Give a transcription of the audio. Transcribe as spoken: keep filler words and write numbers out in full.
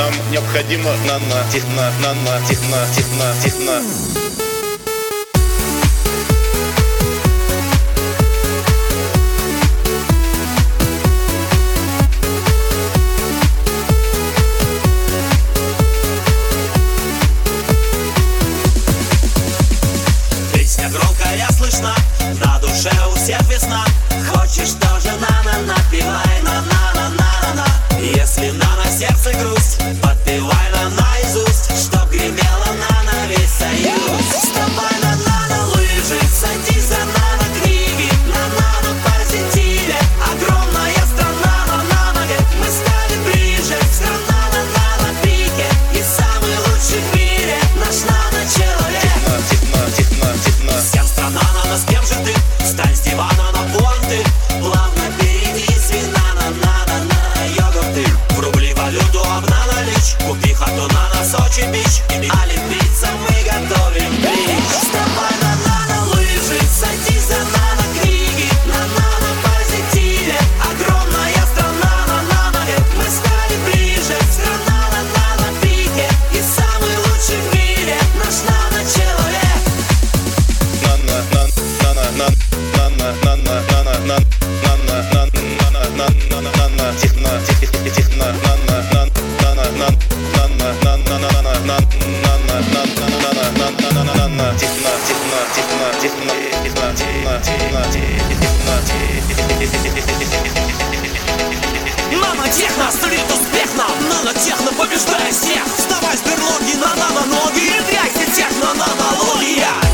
Нам необходимо нано, техно, нано, техно, техно, техно. Песня громкая слышна, на душе у всех весна. Хочешь тоже нано, напевай на-на-на-на-на. Если на на сердце грусть, подпевай на наизусть, чтоб гремела на на весь союз. Вставай на на лыжи, садись за нано книги, на нано позитиве. Огромная страна, но на ноге мы стали ближе. Страна на нано пике и самый лучший в мире наш нано-человек. Техно, техно, техно. Всем страна нано, с кем же ты? Встань с дивана на понты, плавно перейди с вина на нано на йогурты. Врубли валюту, обналичь, купи хату на на Сочи бич, а лепиться мы готовим бич. Вставай на нано лыжи, садись за нано книги, на нано позитиве. Огромная страна, но на ноге мы стали ближе. Страна на нано пике и самый лучший в мире наш нано-человек. Нано, нано, нано, нано, нано, нано, нано, нано, нано, нано, нано, нано, техно, техно, техно, нано, нано, нано, нано, нано, нано, нано, нано, нано, нано, нано, техно, техно, техно, техно, техно, техно, техно, техно. Нано-техно, стрит успех нам. Нано-техно побеждает всех. Вставай с берлоги на нано-ноги. Внедряйся техно-нанология.